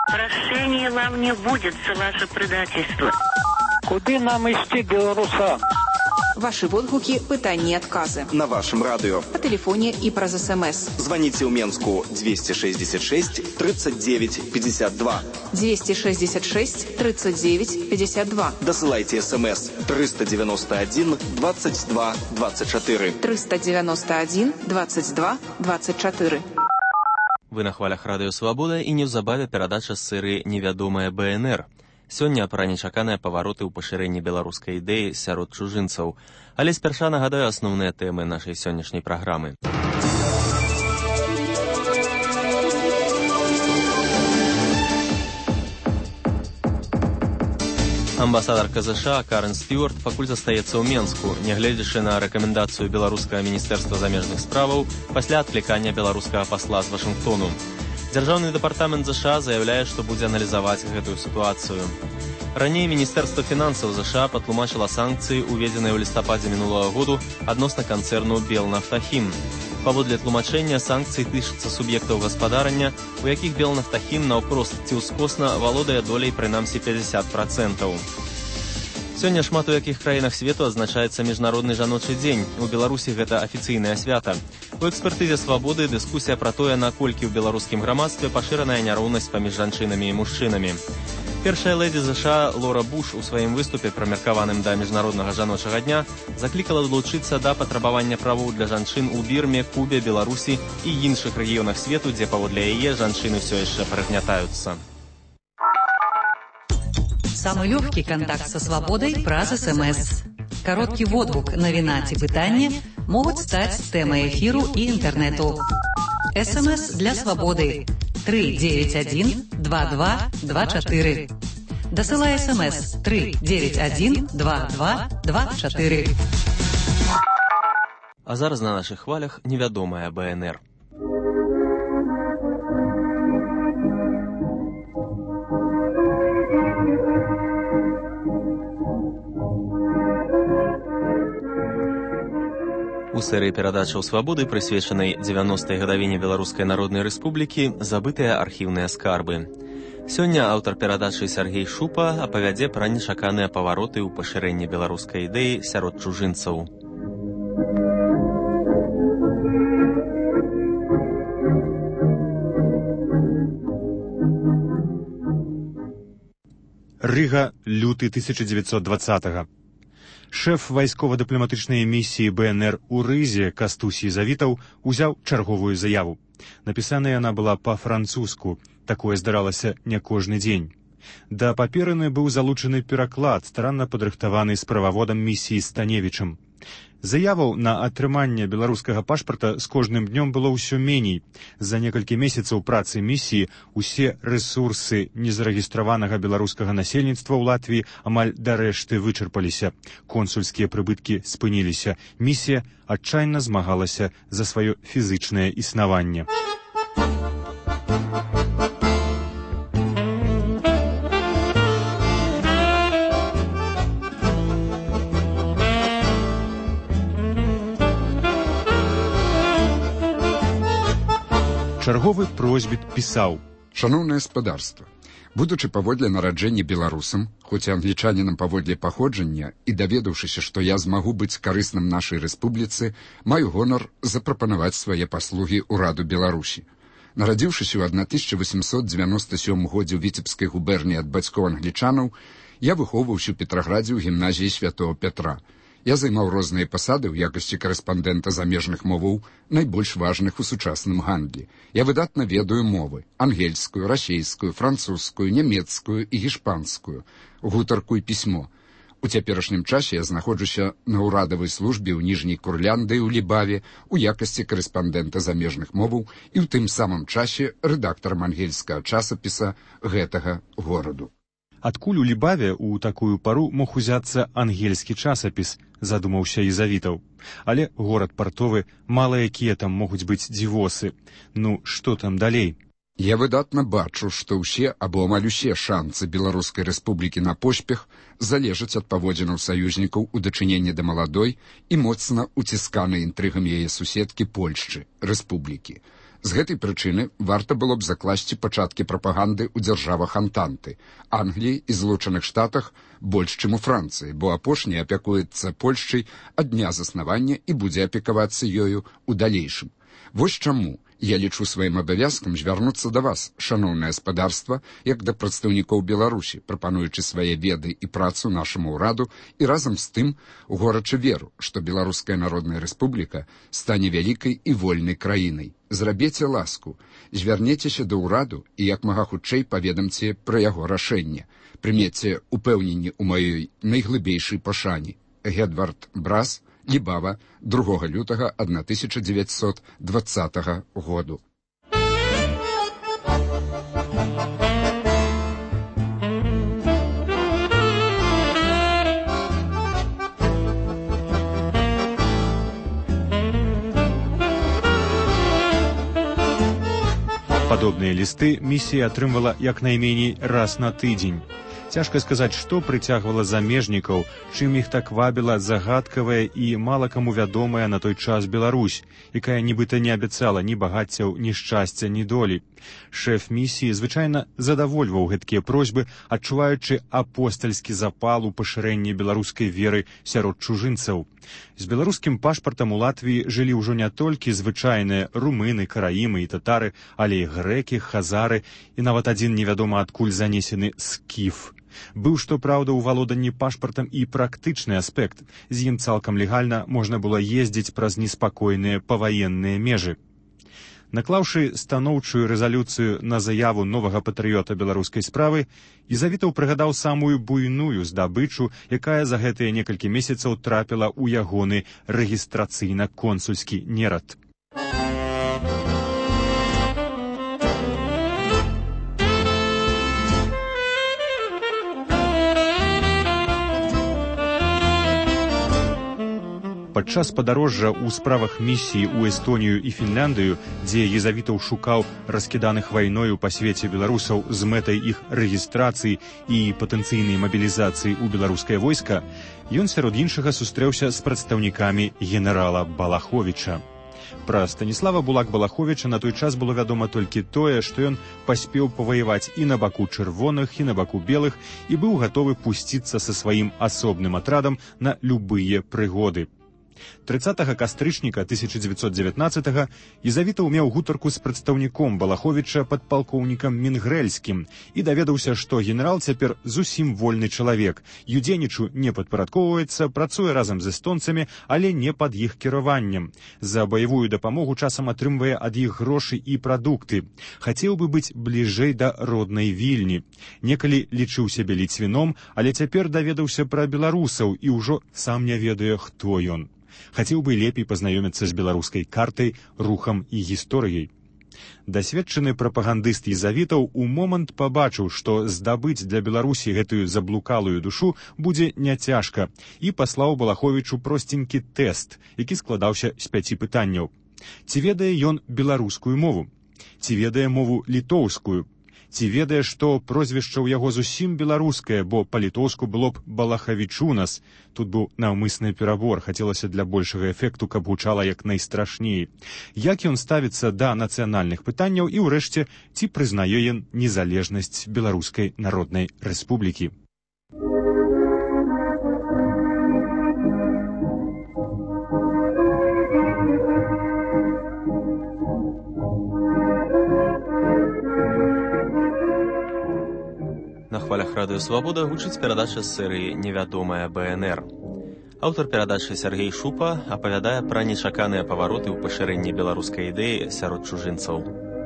Прощения вам не будет за ваше предательство. Куды нам ісці, беларусам? Ваши водгуки, пытания и отказы. На вашем радио. По телефоне и праз СМС. Звоните в Менску 266 39 52. 266 39 52. Досылайте СМС 391 22 24. 391 22 24. Вы на хвалях Радыё Свабода і неўзабаве перадача з серыі «Невядомая БНР». Сёння пра нечаканыя павароты ў пашырэнні беларускай ідэі сярод чужынцаў. Але спярша нагадаю асноўныя тэмы нашай сённяшняй праграмы. Амбасадарка США Карен Стюарт пакуль застаецца ў Менску, нягледзячы на рэкамендацыю беларускага міністэрства замежных справаў пасля адклікання беларускага пасла з Вашынгтону. Дзяржаўны дэпартамент США заяўляе, што будзе аналізаваць гэтую сітуацыю. Раней Міністэрства фінансаў США патлумачыла санкцыі, уведзеныя ў лістападзе мінулага году адносна канцэрну Белнафтахім. Паводле тлумачэння, санкцыі тычацца суб'ектаў гаспадарання, у якіх Белнафтахім наўпрост ці ўскосна валодае долей прынамсі 50%. Сёння шмат у якіх краінах свету адзначаецца міжнародны жаночы дзень. У Беларусі гэта афіцыйнае свята. У экспертызе «Свабоды» дыскусія пра тое, наколькі ў беларускім грамадстве пашыраная няроўнасць паміж жанчынамі і мужчынамі. Першая лэдзі США Лора Буш у сваім выступе, прымеркаваным да міжнароднага жаночага дня, заклікала далучыцца да патрабавання правоў для жанчын у Бірме, Кубе, Беларусі і іншых рэгіёнах свету, дзе паводле яе жанчыны ўсё яшчэ прыгнятаюцца. Самый легкий контакт со свободой праз СМС. Короткий водгук, навіна ці пытанне могуць стаць тэмай эфіру і інтэрнэту. СМС для свободы 391 22 24. Дасылай СМС 391 22 24. А зараз на наших хвалях невядомая БНР. У серыі перадачаў «Свабоды», прысвечанай 90-й гадавіне Беларускай Народнай Рэспублікі, забытыя архіўныя скарбы. Сёння аўтар перадачы Сяргей Шупа апавядзе пра нечаканыя павароты ў пашырэнні беларускай ідэі сярод чужынцаў. Рыга, люты 1920-го. Шэф вайскова-дыпламатычнай місіі БНР у Рызе Кастусій Завітаў узяў чарговую заяву. Напісаная яна была па-французску, такое здаралася не кожны дзень. Да паперыны быў залучаны пераклад, старанна падрыхтаваны з прававодам місіі Станевічам. Заяваў на атрыманне беларускага пашпарта з кожным днём было ўсё меней. За некалькі месяцаў працы місіі усе рэсурсы незарэгістраванага беларускага насельніцтва ў Латвіі амаль дарэшты вычарпаліся. Консульскія прыбыткі спыніліся. Місія адчайна змагалася за сваё фізычнае існаванне. Чарговы просьбіт пісаў: «Шаноўнае спадарства, будучы паводле нараджэння беларусам, хоць і англічанінам паводле паходжання, і даведаўшыся, што я змагу быць карысным нашай рэспубліцы, маю гонар запрапанаваць свае паслугі ўраду Беларусі. Нарадзіўшыся ў 1897 годзе ў Віцебскай губерніі ад бацькоў англічанаў, я выхоўваўся ў Петраградзе ў гімназіі Святого Петра. Я займаў розныя пасады ў якасці карэспандэнта замежных моваў, найбольш важных у сучасным гандлі. Я выдатна ведаю мовы: ангельскую, расейскую, французскую, нямецкую і гішпанскую, гутарку і пісьмо. У цяперашнім часе я знаходжуся на ўрадавай службе ў Ніжняй Курляндыі ў Лібаве у якасці карэспандэнта замежных моваў і ў тым самым часе рэдактарам ангельскага часопіса гэтага гораду. Адкуль у Лібаве ў такую пару мог узяцца ангельскі часопіс, задумаўся і Завітаў. Але горад партовы, мала якія там могуць быць дзівосы. Ну, што там далей? Я выдатна бачу, што ўсе або амаль усе шанцы Беларускай рэспублікі на поспех залежаць ад паводзінаў саюзнікаў у дачыненні да маладой і моцна уцісканай інтрыгам яе суседкі Польшчы, рэспублікі. З гэтай прычыны варта было б закласці пачаткі прапаганды ў дзяржавах Антанты, Англіі і Злучаных Штатах больш, чым у Францыі, бо апошняя апякуецца Польшчай ад дня заснавання і будзе апекавацца ёю ў далейшым. Вось чаму я лічу сваім абавязкам звярнуцца да вас, шаноўнае гаспадарства, як да прадстаўнікоў Беларусі, прапануючы свае веды і працу нашаму ўраду і разам з тым горача веру, што Беларуская Народная Рэспубліка стане вялікай і вольнай краінай. Зрабіце ласку, звярнецеся да ўраду і як мага хутчэй паведамце пра яго рашэнне. Прымеце упэўненне ў маёй найглыбейшай пашане. Эдвард Брас, Лібава, 2 лютага 1920 году. Падобныя лісты місія атрымвала як найменей раз на тыдзень. Цяжка сказаць, што прыцягвала замежнікаў, чым іх так вабіла загадкавая і мала каму вядомая на той час Беларусь, якая нібыта не абяцала ні багаццяў, ні шчасця, ні долі. Шэф місіі звычайна задавольваў гэткія просьбы, адчуваючы апостальскі запал у пашырэнні беларускай веры сярод чужынцаў. З беларускім пашпартам у Латвіі жылі ўжо не толькі звычайныя румыны, караімы і татары, але і грэкі, хазары і нават адзін невядома адкуль занесены скіф. Быў, што праўда, у валоданні пашпартам і практычны аспект. З ім цалкам легальна можна было ездзіць праз неспакойныя паваенныя межы. Наклаўшы станоўчую рэзалюцыю на заяву новага патрыёта беларускай справы, Ізавітаў прыгадаў самую буйную здабычу, якая за гэтыя некалькі месяцаў трапіла ў ягоны рэгістрацыйна-консульскі нерад. Падчас падарожжа ў справах місіі ў Эстонію і Фінляндыю, дзе Езавітаў шукаў раскіданых вайною па свеце беларусаў з мэтай іх рэгістрацыі і патэнцыйнай мабілізацыі ў беларускае войска, ён сярод іншага сустрэўся з прадстаўнікамі генерала Балаховіча. Пра Станіслава Булак-Балаховіча на той час было вядома толькі тое, што ён паспеў паваяваць і на баку чырвоных, і на баку белых, і быў гатовы пусціцца са сваім асобным атрадам на любыя прыгоды. 30 кастрычніка 1919-го Ізавітаў меў гутарку з прадстаўніком Балаховіча падпалкоўнікам Мінгрэльскім і даведаўся, што генерал цяпер зусім вольны чалавек, юдзейнічу не падпарадкоўваецца, працуе разам з эстонцамі, але не пад іх кіраваннем. За баявую дапамогу часам атрымвае ад іх грошы і прадукты. Хацеў бы быць бліжэй да роднай Вільні. Некалі лічыў сябе ліцвіном, але цяпер даведаўся пра беларусаў і ўжо сам не ведае, хто ён. Хацеў бы лепей пазнаёміцца з беларускай картай, рухам і гісторыяй. Дасведчаны прапагандыст Езавітаў у момант пабачыў, што здабыць для Беларусі гэтую заблукалую душу будзе няцяжка, і паслаў Балаховічу просценькі тэст, які складаўся з 5 пытанняў. Ці ведае ён беларускую мову? Ці ведае мову літоўскую? Ці ведае, што прозвішча ў яго зусім беларускае, бо па-літоўску было б Балахавічунас. Тут быў наўмысны перабор, хацелася для большага эфекту, каб гучала як найстрашней. Як ён ставіцца да нацыянальных пытанняў і, ўрэшце, ці прызнае ён незалежнасць Беларускай Народнай Рэспублікі. На хвалях радыё «Свабода» гучыць перадача з серыі «Невядомая БНР». Аўтар перадачы Сяргей Шупа апавядае пра нечаканыя павароты ў пашырэнні беларускай ідэі сярод чужынцаў.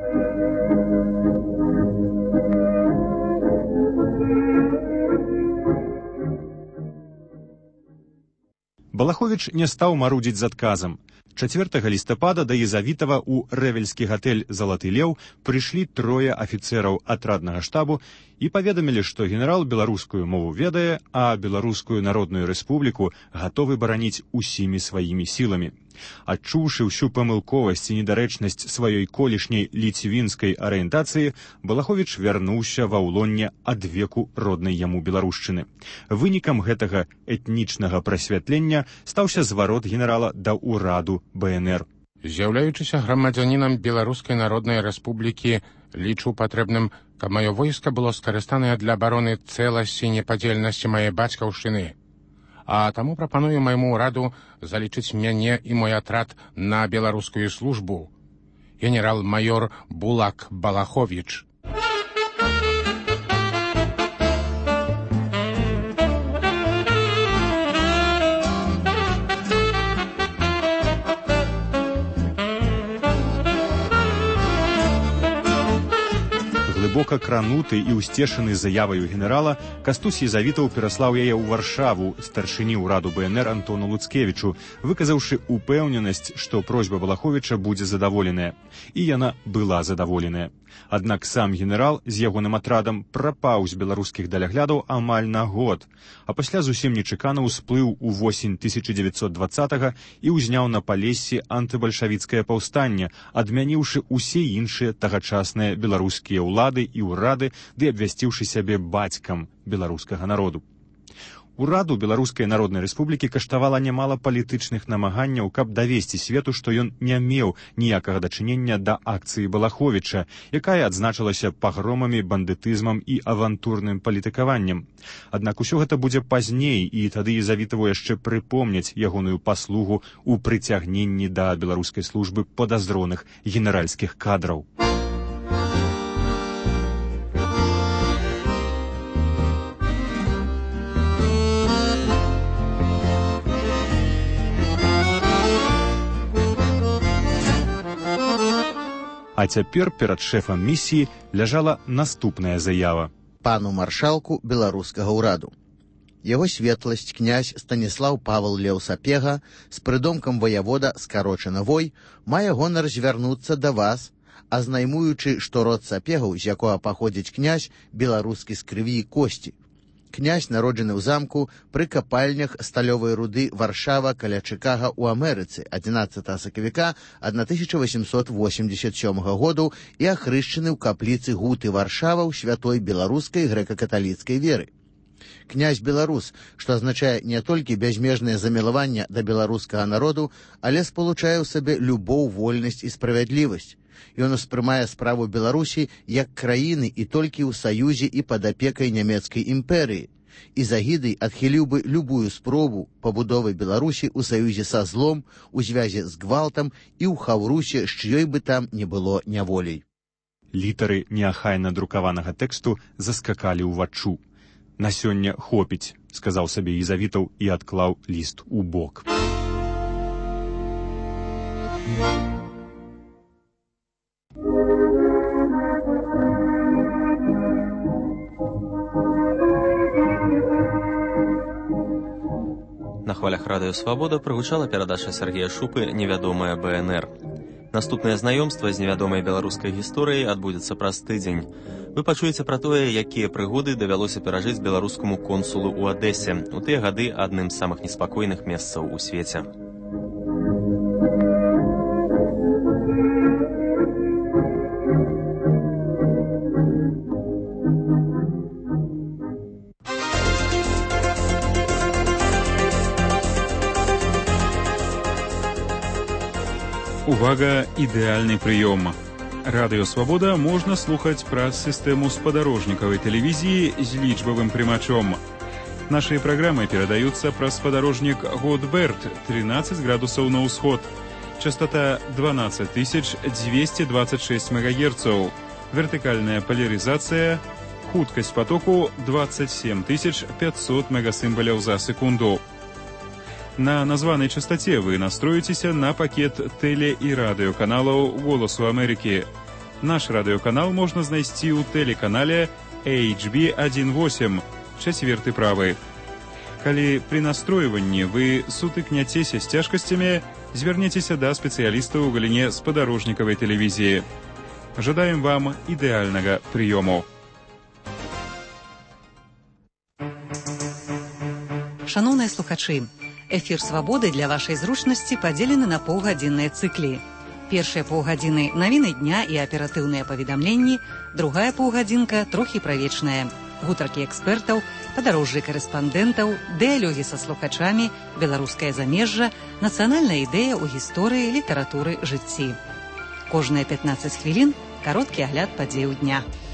Балаховіч не стаў марудзіць з адказам. 4 лістапада да Езавітава ў рэвельскі гатэль «Залаты леў» прыйшлі 3 афіцэраў атраднага штабу і паведамілі, што генерал беларускую мову ведае, а Беларускую Народную Рэспубліку гатовы бараніць усімі сваімі сіламі. Адчуўшы ўсю памылковасць і недарэчнасць сваёй колішняй ліцвінскай арыентацыі, Балаховіч вярнуўся ва ўлонне адвеку роднай яму беларушчыны. Вынікам гэтага этнічнага прасвятлення стаўся зварот генерала да ўраду БНР. З'яўляючыся грамадзянінам Беларускай Народнай Рэспублікі, лічу патрэбным, каб маё войска было скарыстанае для абароны цэласці і непадзельнасці мае бацькаўшчыны. А таму прапаную майму ўраду залічыць мяне і мой атрад на беларускую службу. Генерал-майор Булак Балахович. Глыбока крануты і ўсцешаны заяваю генерала, Кастусій Завітаў пераслаў яе ў Варшаву старшыні ўраду БНР Антону Луцкевічу, выказаўшы упэўненасць, што просьба Балаховіча будзе задаволеная. І яна была задаволеная. Аднак сам генерал з ягоным атрадам прапаў з беларускіх даляглядаў амаль на год, а пасля зусім нечакана ўсплыў у восень 1920-го і ўзняў на Палессі антыбальшавіцкае паўстанне, адмяніўшы усе іншыя тагачасныя беларускія ўлады і ўрады, ды абвясціўшы сябе бацькам беларускага народу. Ураду Беларускай Народнай Рэспублікі каштавала нямала палітычных намаганняў, каб давесці свету, што ён не меў ніякага дачынення да акцыі Балаховіча, якая адзначылася пагромамі, бандытызмам і авантурным палітыкаваннем. Аднак усё гэта будзе пазней, і тады Завітаву яшчэ прыпомняць ягоную паслугу ў прыцягненні да беларускай службы падазроных генеральскіх кадраў. А цяпер перад шэфам місіі ляжала наступная заява. Пану маршалку беларускага ўраду. Яго светласць князь Станіслаў Павел Леў Сапега з прыдомкам ваявода скарочана Вой мае гонар звярнуцца да вас, азнаймуючы, што род Сапегаў, з якога паходзіць князь, беларускі з крыві і косці. Князь народжаны ў замку пры капальнях сталёвай руды Варшава каля Чыкага ў Амерыцы 11 сакавіка 1887 году і ахрышчаны ў капліцы Гуты Варшава ў святой беларускай грэка-каталіцкай веры. Князь беларус, што азначае не толькі бязмежнае замілаванне да беларускага народу, але спалучае ў сабе любоў, вольнасць і справядлівасць. Ён успрымае справу Беларусі як краіны і толькі ў саюзе і пад апекай нямецкай імперыі. І з агідай адхіліў бы любую спробу пабудовы Беларусі ў саюзе са злом, у звязе з гвалтам і ў хаўрусе, з чыёй бы там не было няволей. Літары неахайна друкаванага тэксту заскакалі ўваччу. На сёння хопіць, сказаў сабе Завітаў і адклаў ліст у бок. На хвалях радыё «Свабода» прагучала перадача Сергея Шупы «Невядомая БНР». Наступнае знаёмства з невядомай беларускай гісторыяй адбудзецца праз тыдзень. Вы пачуеце пра тое, якія прыгоды давялося перажыць беларускаму консулу ў Адэсе. У тыя гады адным з самых неспакойных месцаў у свеце. Увага, ідэальны прыём. Радыё «Свабода» можна слухаць праз сістэму спадарожнікавай тэлевізіі з лічбавым прымачом. Нашыя праграмы перадаюцца праз спадарожнік Годберт 13 градусаў на ўсход. Частота 12226 МГц. Вертыкальная поляризация. Хуткасць потоку 27500 мегасімбаляў за секунду. На названай частоце вы настроіцеся на пакет тэле- і радыёканалаў «Голасу Амерыкі». Наш радыёканал можна знайсці ў тэлеканале HB18, 4 правы. Калі пры настройванні вы сутыкняцеся з цяжкасцямі, звярніцеся да спецыялістаў у галіне спадарожнікавай тэлевізіі. Жадаем вам ідэальнага прыёму. Шановныя слухачы, эфір «Свабоды» для вашай зручнасці падзелены на паўгадзінныя цыклі. Першыя паўгадзіны – навіны дня і аператыўныя паведамленні, другая паўгадзінка – трохі пра вечнае. гутаркі экспертаў, падарожжы карэспандэнтаў, дыялогі са слухачамі, беларускае замежжа, нацыянальная ідэя ў гісторыі, літаратуры, жыцці. Кожныя 15 хвілін кароткі агляд падзеяў дня.